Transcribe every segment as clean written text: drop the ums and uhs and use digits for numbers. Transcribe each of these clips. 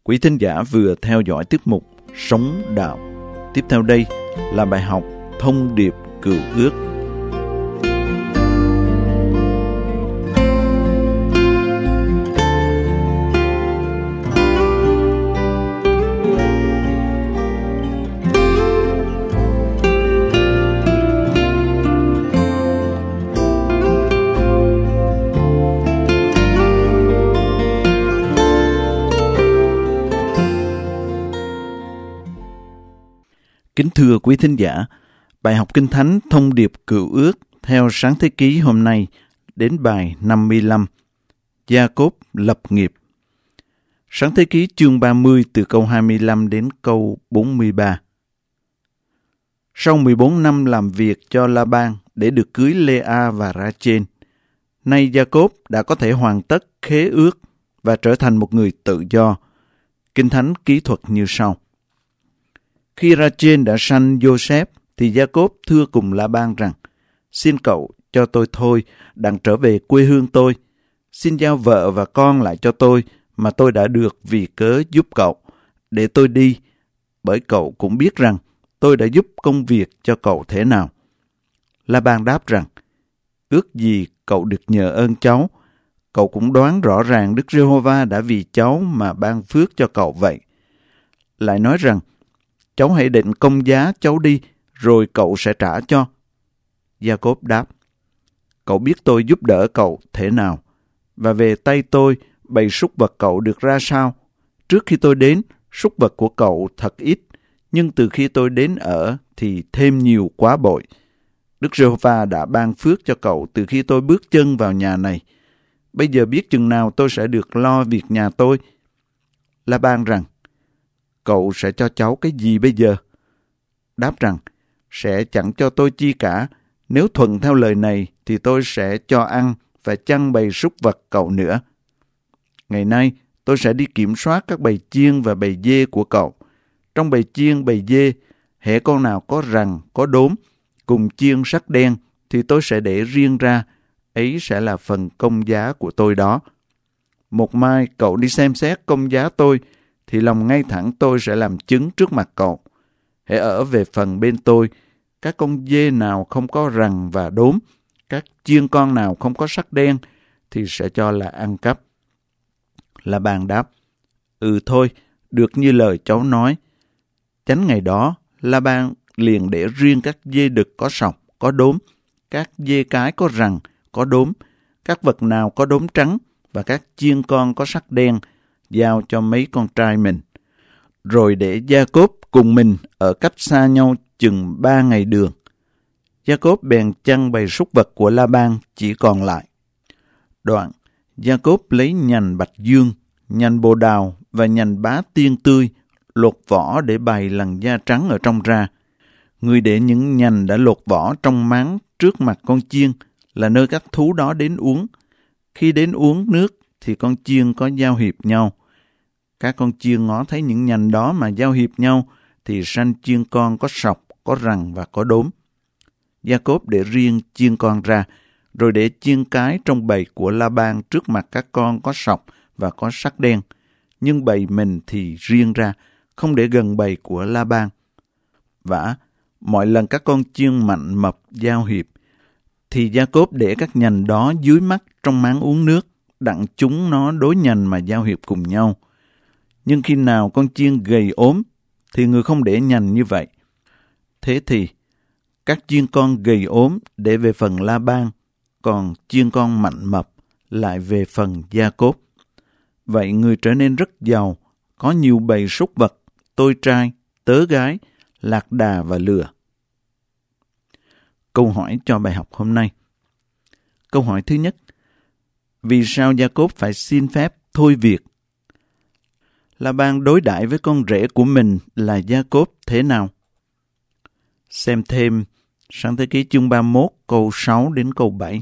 Quý thính giả vừa theo dõi tiết mục Sống Đạo. Tiếp theo đây là bài học Thông điệp Cựu Ước. Kính thưa quý thính giả, bài học Kinh Thánh Thông điệp Cựu Ước theo Sáng Thế Ký hôm nay đến bài 55, Gia-cốp lập nghiệp. Sáng Thế Ký chương 30 từ câu 25 đến câu 43. Sau 14 năm làm việc cho La-ban để được cưới Lê-a và Ra-chên, nay Gia-cốp đã có thể hoàn tất khế ước và trở thành một người tự do. Kinh Thánh kỹ thuật như sau. Khi Ra-chên đã sanh Giô-xép, thì Gia-cốp thưa cùng La-ban rằng, xin cậu cho tôi thôi, đặng trở về quê hương tôi. Xin giao vợ và con lại cho tôi, mà tôi đã được vì cớ giúp cậu, để tôi đi, bởi cậu cũng biết rằng tôi đã giúp công việc cho cậu thế nào. La-ban đáp rằng, ước gì cậu được nhờ ơn cháu, cậu cũng đoán rõ ràng Đức Giê-hô-va đã vì cháu mà ban phước cho cậu vậy. Lại nói rằng, cháu hãy định công giá cháu đi, rồi cậu sẽ trả cho. Gia-cốp đáp, cậu biết tôi giúp đỡ cậu thế nào, và về tay tôi bầy súc vật cậu được ra sao. Trước khi tôi đến, súc vật của cậu thật ít, nhưng từ khi tôi đến ở thì thêm nhiều quá bội. Đức Giê-hô-va đã ban phước cho cậu từ khi tôi bước chân vào nhà này. Bây giờ biết chừng nào tôi sẽ được lo việc nhà tôi. La-ban rằng, cậu sẽ cho cháu cái gì bây giờ? Đáp rằng, sẽ chẳng cho tôi chi cả. Nếu thuận theo lời này, thì tôi sẽ cho ăn và chăn bầy súc vật cậu nữa. Ngày nay, tôi sẽ đi kiểm soát các bầy chiên và bầy dê của cậu. Trong bầy chiên, bầy dê, hễ con nào có rằn, có đốm, cùng chiên sắc đen, thì tôi sẽ để riêng ra. Ấy sẽ là phần công giá của tôi đó. Một mai, cậu đi xem xét công giá tôi, thì lòng ngay thẳng tôi sẽ làm chứng trước mặt cậu. Hãy ở về phần bên tôi, các con dê nào không có rằn và đốm, các chiên con nào không có sắc đen, thì sẽ cho là ăn cắp. La-ban đáp, thôi, được như lời cháu nói. Chánh ngày đó, La-ban liền để riêng các dê đực có sọc, có đốm, các dê cái có rằn, có đốm, các vật nào có đốm trắng, và các chiên con có sắc đen, giao cho mấy con trai mình. Rồi để Gia-cốp cùng mình ở cách xa nhau chừng 3 ngày đường. Gia-cốp bèn chăn bầy súc vật của La-ban chỉ còn lại. Đoạn, Gia-cốp lấy nhành bạch dương, nhành bồ đào và nhành bá tiên tươi, lột vỏ để bày lằn da trắng ở trong ra. Người để những nhành đã lột vỏ trong máng trước mặt con chiên, là nơi các thú đó đến uống. Khi đến uống nước, thì con chiên có giao hiệp nhau. Các con chiên ngó thấy những nhành đó mà giao hiệp nhau, thì sanh chiên con có sọc, có rằn và có đốm. Gia-cốp để riêng chiên con ra, rồi để chiên cái trong bầy của La-ban trước mặt các con có sọc và có sắc đen. Nhưng bầy mình thì riêng ra, không để gần bầy của La-ban. Vả, mọi lần các con chiên mạnh mập giao hiệp, thì Gia-cốp để các nhành đó dưới mắt trong máng uống nước, đặng chúng nó đối nhành mà giao hiệp cùng nhau. Nhưng khi nào con chiên gầy ốm, thì người không để nhành như vậy. Thế thì, các chiên con gầy ốm để về phần La-ban, còn chiên con mạnh mập lại về phần Gia-cốp. Vậy người trở nên rất giàu, có nhiều bầy súc vật, tôi trai, tớ gái, lạc đà và lừa. Câu hỏi cho bài học hôm nay. Câu hỏi thứ nhất, vì sao Gia-cốp phải xin phép thôi việc? La-ban đối đãi với con rể của mình là Gia-cốp thế nào? Xem thêm Sáng Thế Ký chương 31 câu 6 đến câu 7.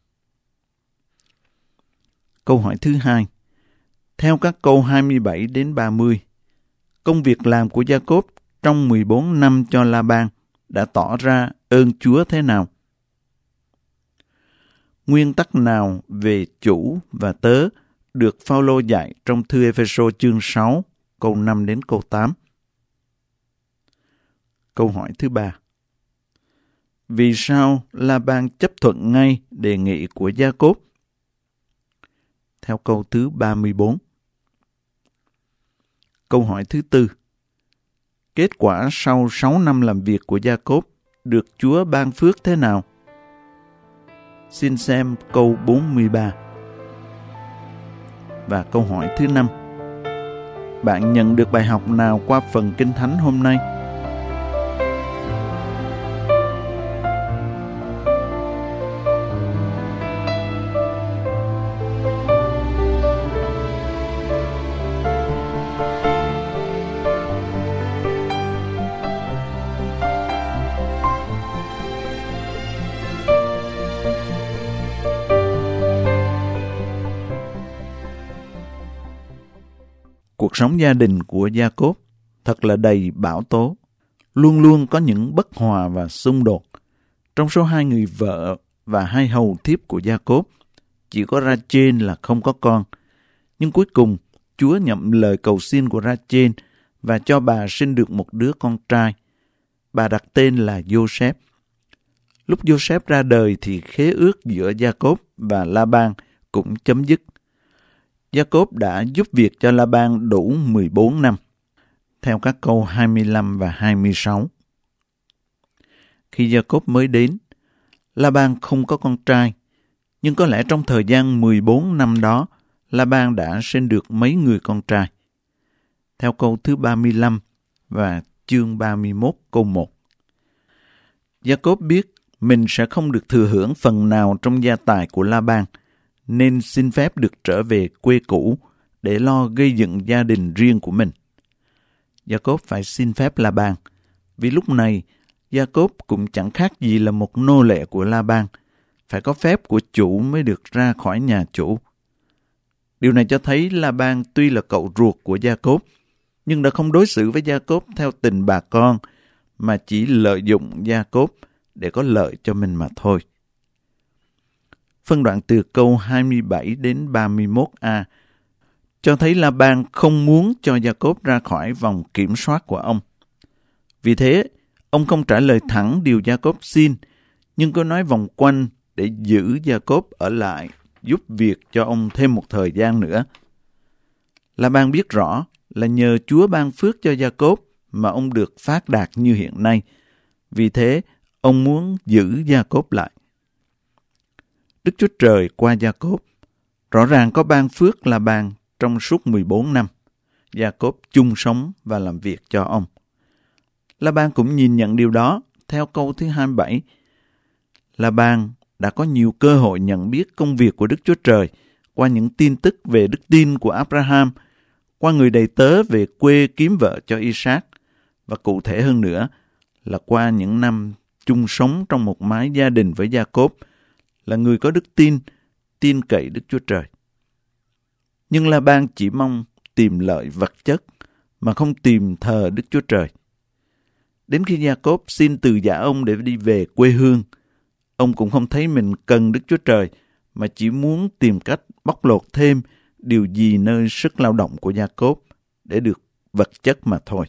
Câu hỏi thứ hai, theo các câu 27 đến 30, công việc làm của Gia-cốp trong 14 năm cho La-ban đã tỏ ra ơn Chúa thế nào? Nguyên tắc nào về chủ và tớ được Phao-lô dạy trong thư Ê-phê-sô chương 6 câu 5 đến câu 8. Câu hỏi thứ 3. Vì sao La-ban chấp thuận ngay đề nghị của Gia-cốp? Theo câu thứ 34. Câu hỏi thứ 4. Kết quả sau 6 năm làm việc của Gia-cốp được Chúa ban phước thế nào? Xin xem câu 43. Và câu hỏi thứ 5. Bạn nhận được bài học nào qua phần Kinh Thánh hôm nay? Cuộc sống gia đình của Gia-cốp thật là đầy bão tố, luôn luôn có những bất hòa và xung đột. Trong số 2 người vợ và 2 hầu thiếp của Gia-cốp, chỉ có Ra-chên là không có con. Nhưng cuối cùng, Chúa nhậm lời cầu xin của Ra-chên và cho bà sinh được một đứa con trai. Bà đặt tên là Giô-sép. Lúc Giô-sép ra đời thì khế ước giữa Gia-cốp và La-ban cũng chấm dứt. Gia-cốp đã giúp việc cho La-ban đủ 14 năm, theo các câu 25 và 26. Khi Gia-cốp mới đến, La-ban không có con trai, nhưng có lẽ trong thời gian 14 năm đó, La-ban đã sinh được mấy người con trai. Theo câu thứ 35 và chương 31 câu 1. Gia-cốp biết mình sẽ không được thừa hưởng phần nào trong gia tài của La-ban, nên xin phép được trở về quê cũ để lo gây dựng gia đình riêng của mình. Gia-cốp phải xin phép La-ban, vì lúc này Gia-cốp cũng chẳng khác gì là một nô lệ của La-ban, phải có phép của chủ mới được ra khỏi nhà chủ. Điều này cho thấy La-ban tuy là cậu ruột của Gia-cốp, nhưng đã không đối xử với Gia-cốp theo tình bà con, mà chỉ lợi dụng Gia-cốp để có lợi cho mình mà thôi. Phân đoạn từ câu 27 đến 31a cho thấy La-ban không muốn cho Gia-cốp ra khỏi vòng kiểm soát của ông. Vì thế, ông không trả lời thẳng điều Gia-cốp xin, nhưng có nói vòng quanh để giữ Gia-cốp ở lại, giúp việc cho ông thêm một thời gian nữa. La-ban biết rõ là nhờ Chúa ban phước cho Gia-cốp mà ông được phát đạt như hiện nay. Vì thế, ông muốn giữ Gia-cốp lại. Đức Chúa Trời qua Gia-cốp rõ ràng có ban phước La-ban trong suốt 14 năm. Gia-cốp chung sống và làm việc cho ông. La-ban cũng nhìn nhận điều đó theo câu thứ 27. La-ban đã có nhiều cơ hội nhận biết công việc của Đức Chúa Trời qua những tin tức về đức tin của Abraham, qua người đầy tớ về quê kiếm vợ cho Isaac, và cụ thể hơn nữa là qua những năm chung sống trong một mái gia đình với Gia-cốp, là người có đức tin, tin cậy Đức Chúa Trời. Nhưng La-ban chỉ mong tìm lợi vật chất, mà không tìm thờ Đức Chúa Trời. Đến khi Gia-cốp xin từ giả ông để đi về quê hương, ông cũng không thấy mình cần Đức Chúa Trời, mà chỉ muốn tìm cách bóc lột thêm điều gì nơi sức lao động của Gia-cốp để được vật chất mà thôi.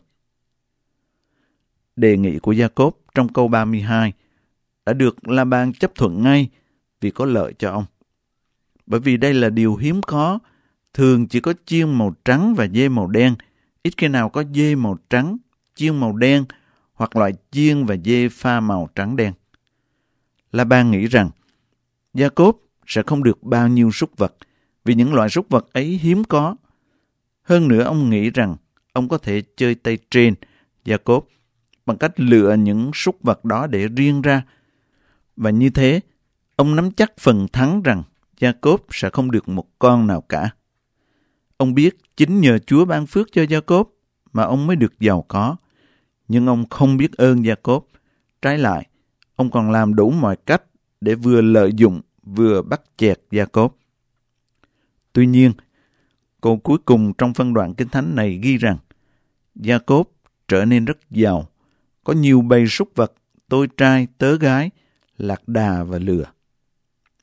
Đề nghị của Gia-cốp trong câu 32 đã được La-ban chấp thuận ngay vì có lợi cho ông. Bởi vì đây là điều hiếm có, thường chỉ có chiên màu trắng và dê màu đen, ít khi nào có dê màu trắng, chiên màu đen hoặc loại chiên và dê pha màu trắng đen. La-ban nghĩ rằng Gia-cốp sẽ không được bao nhiêu súc vật vì những loại súc vật ấy hiếm có. Hơn nữa ông nghĩ rằng ông có thể chơi tay trên Gia-cốp bằng cách lựa những súc vật đó để riêng ra. Và như thế, ông nắm chắc phần thắng rằng Gia-cốp sẽ không được một con nào cả. Ông biết chính nhờ Chúa ban phước cho Gia-cốp mà ông mới được giàu có. Nhưng ông không biết ơn Gia-cốp. Trái lại, ông còn làm đủ mọi cách để vừa lợi dụng vừa bắt chẹt Gia-cốp. Tuy nhiên, câu cuối cùng trong phân đoạn Kinh Thánh này ghi rằng Gia-cốp trở nên rất giàu, có nhiều bầy súc vật, tôi trai, tớ gái, lạc đà và lừa.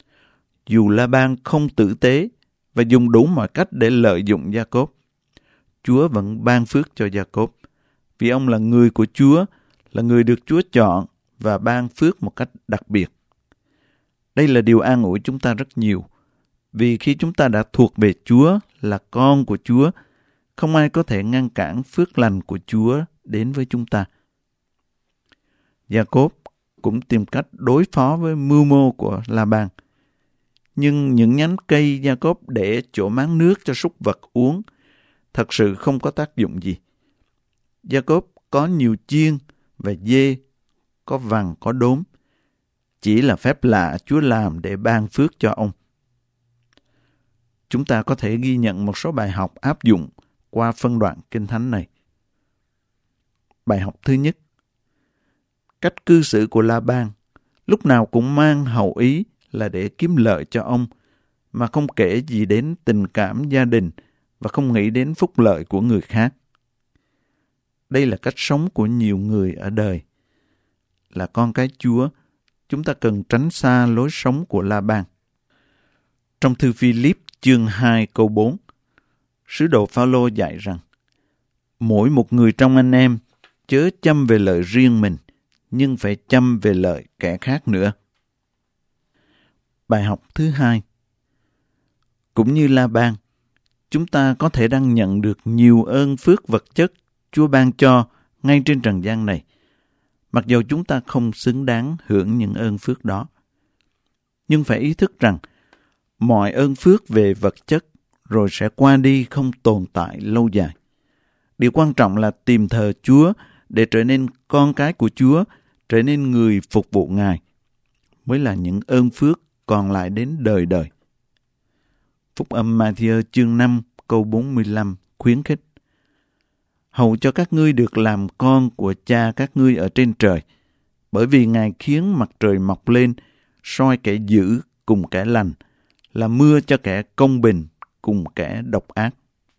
Dù La-ban không tử tế và dùng đủ mọi cách để lợi dụng Gia-cốp, Chúa vẫn ban phước cho Gia-cốp, vì ông là người của Chúa, là người được Chúa chọn và ban phước một cách đặc biệt. Đây là điều an ủi chúng ta rất nhiều, vì khi chúng ta đã thuộc về Chúa, là con của Chúa, không ai có thể ngăn cản phước lành của Chúa đến với chúng ta. Gia-cốp cũng tìm cách đối phó với mưu mô của La-ban. Nhưng những nhánh cây Gia-cốp để chỗ máng nước cho súc vật uống thật sự không có tác dụng gì. Gia-cốp có nhiều chiên và dê, có vằn, có đốm. Chỉ là phép lạ Chúa làm để ban phước cho ông. Chúng ta có thể ghi nhận một số bài học áp dụng qua phân đoạn Kinh Thánh này. Bài học thứ nhất: cách cư xử của La-ban lúc nào cũng mang hậu ý là để kiếm lợi cho ông, mà không kể gì đến tình cảm gia đình và không nghĩ đến phúc lợi của người khác. Đây là cách sống của nhiều người ở đời. Là con cái Chúa, chúng ta cần tránh xa lối sống của La-ban. Trong thư Phi-líp chương 2 câu 4, sứ đồ Phao-lô dạy rằng: mỗi một người trong anh em chớ chăm về lợi riêng mình, nhưng phải chăm về lợi kẻ khác nữa. Bài học thứ hai: cũng như La-ban, chúng ta có thể đang nhận được nhiều ơn phước vật chất Chúa ban cho ngay trên trần gian này, mặc dù chúng ta không xứng đáng hưởng những ơn phước đó. Nhưng phải ý thức rằng mọi ơn phước về vật chất rồi sẽ qua đi, không tồn tại lâu dài. Điều quan trọng là tìm thờ Chúa để trở nên con cái của Chúa, trở nên người phục vụ Ngài, mới là những ơn phước còn lại đến đời đời. Phúc âm Ma-thi-ơ chương 5 câu 45 khuyến khích: hầu cho các ngươi được làm con của Cha các ngươi ở trên trời, bởi vì Ngài khiến mặt trời mọc lên, soi kẻ dữ cùng kẻ lành, làm mưa cho kẻ công bình cùng kẻ độc ác.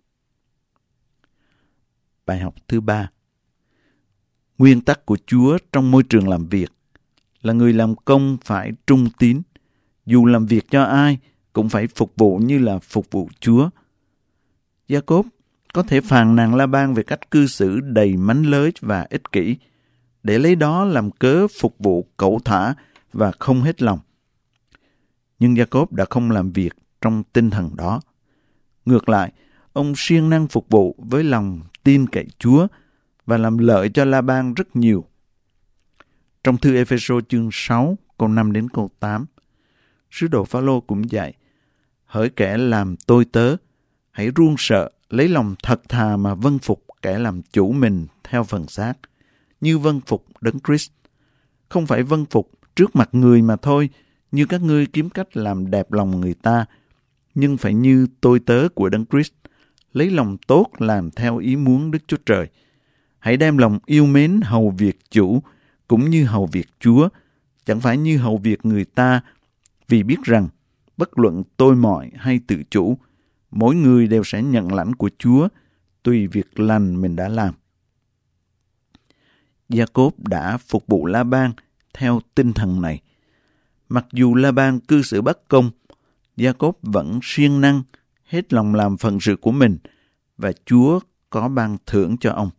Bài học thứ ba: nguyên tắc của Chúa trong môi trường làm việc là người làm công phải trung tín, dù làm việc cho ai cũng phải phục vụ như là phục vụ Chúa. Gia-cốp có thể phàn nàn La-ban về cách cư xử đầy mánh lới và ích kỷ, để lấy đó làm cớ phục vụ cẩu thả và không hết lòng. Nhưng Gia-cốp đã không làm việc trong tinh thần đó. Ngược lại, ông siêng năng phục vụ với lòng tin cậy Chúa và làm lợi cho La-ban rất nhiều. Trong thư Ê-phê-sô chương 6 câu 5 đến câu 8, sứ đồ Phao-lô cũng dạy: hỡi kẻ làm tôi tớ, hãy run sợ, lấy lòng thật thà mà vâng phục kẻ làm chủ mình theo phần xác, như vâng phục Đấng Christ. Không phải vâng phục trước mặt người mà thôi, như các ngươi kiếm cách làm đẹp lòng người ta, nhưng phải như tôi tớ của Đấng Christ, lấy lòng tốt làm theo ý muốn Đức Chúa Trời. Hãy đem lòng yêu mến hầu việc chủ, cũng như hầu việc Chúa, chẳng phải như hầu việc người ta, vì biết rằng, bất luận tôi mọi hay tự chủ, mỗi người đều sẽ nhận lãnh của Chúa, tùy việc lành mình đã làm. Gia-cốp đã phục vụ La-ban theo tinh thần này. Mặc dù La-ban cư xử bất công, Gia-cốp vẫn siêng năng, hết lòng làm phận sự của mình, và Chúa có ban thưởng cho ông.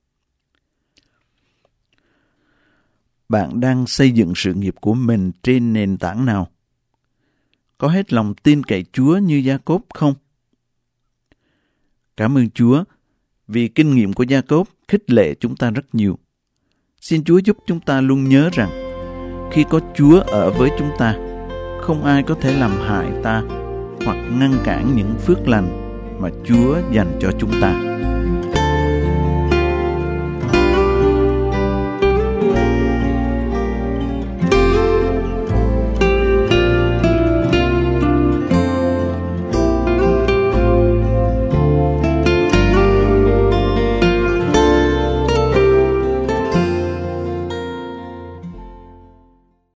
Bạn đang xây dựng sự nghiệp của mình trên nền tảng nào? Có hết lòng tin cậy Chúa như Gia-cốp không? Cảm ơn Chúa vì kinh nghiệm của Gia-cốp khích lệ chúng ta rất nhiều. Xin Chúa giúp chúng ta luôn nhớ rằng khi có Chúa ở với chúng ta, không ai có thể làm hại ta hoặc ngăn cản những phước lành mà Chúa dành cho chúng ta.